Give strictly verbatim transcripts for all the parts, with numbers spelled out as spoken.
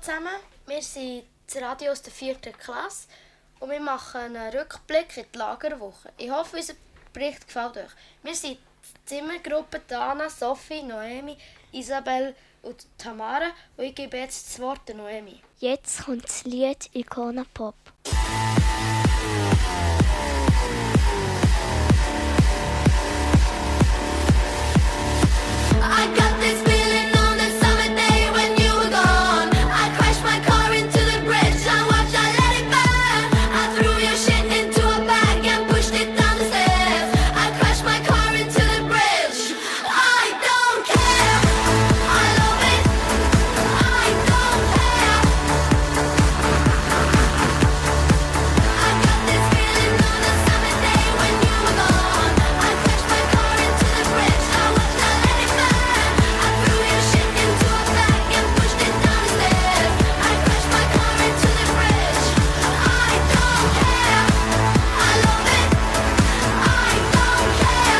zusammen, wir sind das Radio aus der vierten Klasse und wir machen einen Rückblick in die Lagerwoche. Ich hoffe, unser Bericht gefällt euch. Wir sind die Zimmergruppe Dana, Sophie, Noemi, Isabel und Tamara und ich gebe jetzt das Wort der Noemi. Jetzt kommt das Lied Icona Pop. I got this feeling on the summer day when you were gone. I crashed my car into the bridge. I watched, I let it burn. I threw your shit into a bag and pushed it down the stairs. I crashed my car into the bridge. I don't care. I love it. I don't care. I got this feeling on the summer day when you were gone. I crashed my car into the bridge. I watched, I let it burn. I threw your shit into a bag and pushed it down the stairs. I crashed my car into the bridge. I don't care. I love it. I don't care.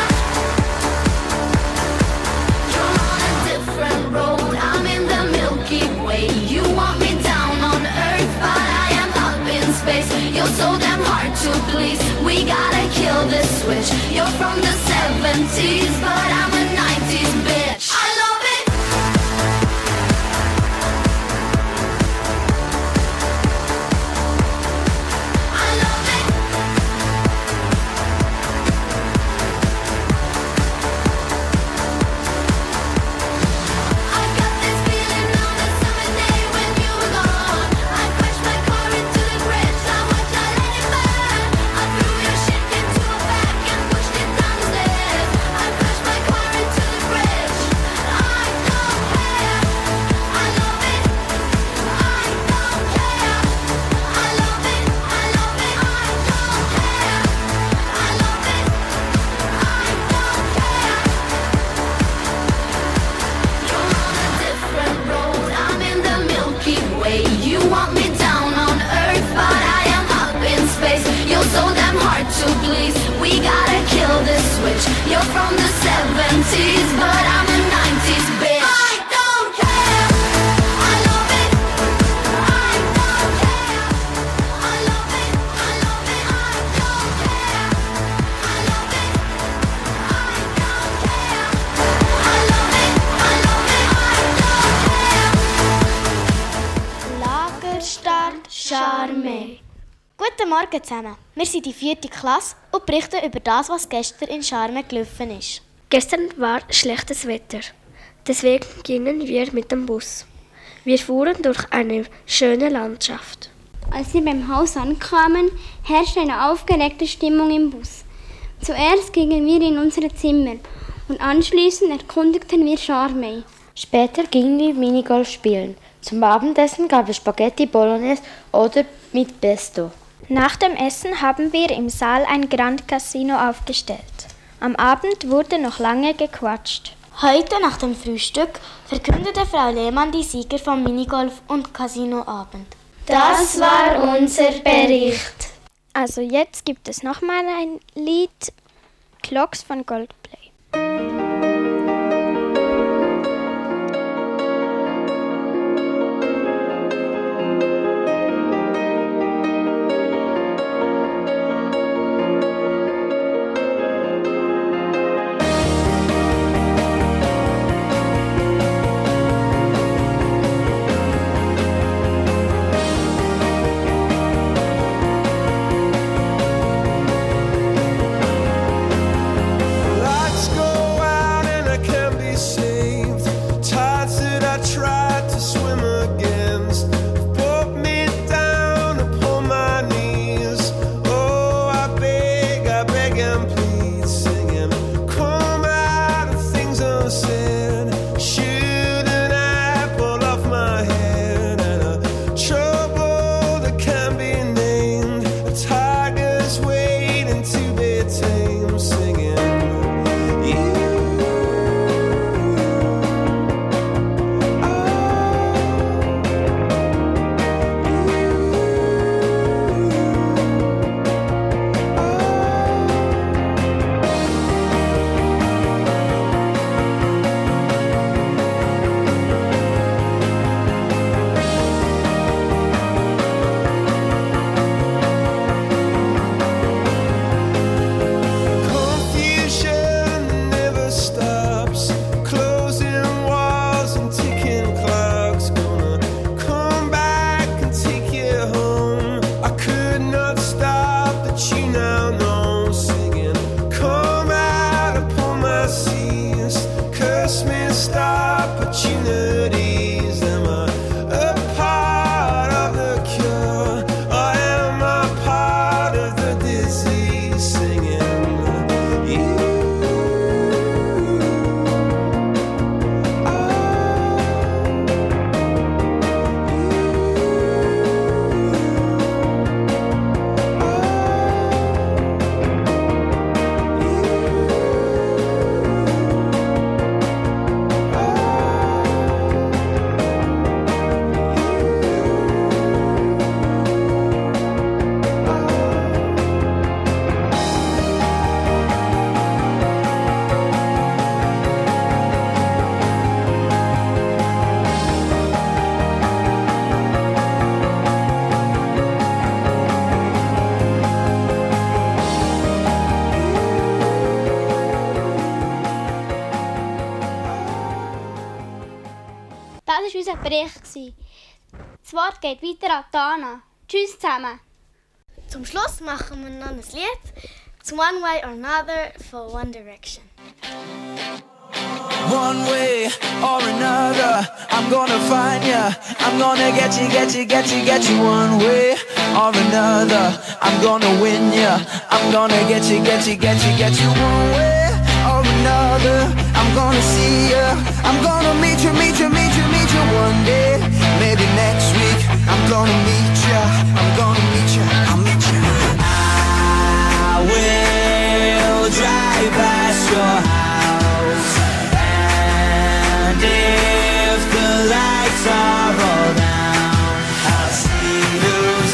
You're on a different road. I'm in the Milky Way. You want me down on Earth, but I am up in space. You're so damn hard to please. We gotta kill this switch. You're from the seventies, but I'm a nineties bitch. I love it. I love it. I got this feeling on the summer day when you were gone. I crashed my car into the bridge. I watched, I let it burn. I threw your shit into a bag and pushed it down the stairs. I crashed my car into the bridge. I don't care. I love it. I don't care. I love it. I love it. I don't care. I love it. I don't care. You're on a different road. I'm in the Milky Way. You want me down on Earth, but I am up in space. You're so damn hard to please. We gotta kill this switch. You're from the seventies, but I'm a nineties bitch. I don't care. I love it. I don't care. I love it. I love it. I don't care. I love it. I don't care. I love it. I love it. I don't care. Lagerstart Charme. Guten Morgen zusammen. Wir sind die vierte Klasse und berichten über das, was gestern in Charme gelaufen ist. Gestern war schlechtes Wetter. Deswegen gingen wir mit dem Bus. Wir fuhren durch eine schöne Landschaft. Als wir beim Haus ankamen, herrschte eine aufgeregte Stimmung im Bus. Zuerst gingen wir in unsere Zimmer und anschließend erkundigten wir Charme. Später gingen wir Minigolf spielen. Zum Abendessen gab es Spaghetti Bolognese oder mit Pesto. Nach dem Essen haben wir im Saal ein Grand Casino aufgestellt. Am Abend wurde noch lange gequatscht. Heute nach dem Frühstück verkündete Frau Lehmann die Sieger vom Minigolf- und Casinoabend. Das war unser Bericht. Also jetzt gibt es nochmal ein Lied, Clocks von Goldplay. Like Bericht. Das Wort geht weiter an Dana. Tschüss zusammen. Zum Schluss machen wir noch ein Lied. It's One Way or Another von One Direction. One way or another, I'm gonna find ya. I'm gonna get you, get you, get you, get you. One way or another, I'm gonna win ya. I'm gonna get you, get you, get you, get you. One way or another, I'm gonna see ya. I'm gonna meet you, meet you, meet you, meet you. One day, maybe next week, I'm gonna meet ya. I'm gonna meet ya, I'll meet ya. I will drive past your house, and if the lights are all down, I'll see who's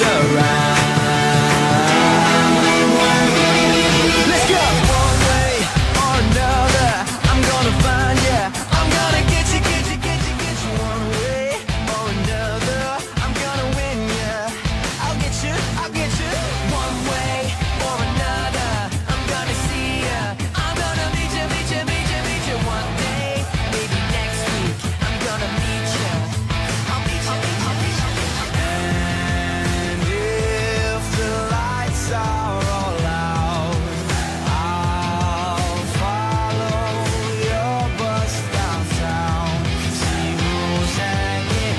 around. Let's go! One way or another, I'm gonna find ya. I'm gonna get you, get you, get you, get you. One way or another, I'm gonna win ya. I'll get you, I'll get you. One way or another, I'm gonna see ya. I'm gonna meet you, meet you, meet you, meet you. One day, maybe next week, I'm gonna meet ya. I'll meet you, meet you, meet you, meet you. And if the lights are all out, I'll follow your bus downtown, see who's hanging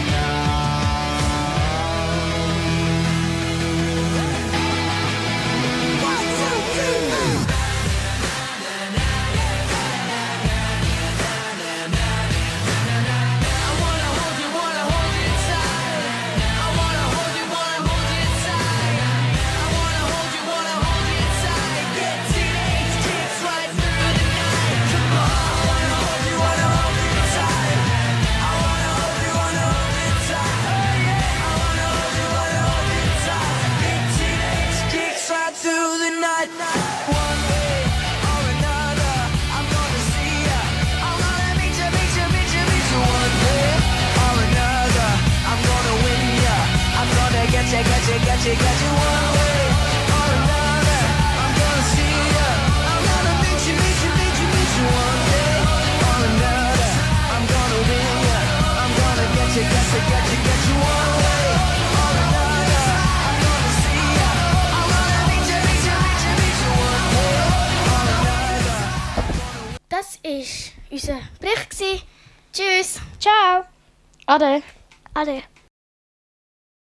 out. One, two, three. I wanna hold you, wanna hold you tight. I wanna hold you, wanna hold you tight. I wanna hold you, wanna hold you tight. Get teenage kicks right through the night. Come on. I wanna hold you, wanna hold you tight. I wanna hold you, wanna hold you tight. Oh yeah. I wanna hold you, wanna hold you tight. Get teenage kicks right through the night. One way or another, I'm gonna see ya. I'm gonna meet ya, meet ya, meet ya, meet ya. One way or another, I'm gonna win ya. I'm gonna get ya, get ya, get ya, get ya. One way or another, I'm gonna see ya. I'm gonna meet you, meet you, meet you, meet you. One day or another, I'm gonna win ya. I'm gonna get ya, get ya, get ya, get you. One way or another, I'm gonna see ya. I'm gonna meet ya, meet ya, meet ya, meet you. One way or another. Das war unser Bericht. Tschüss. Ciao! Ade. Ade.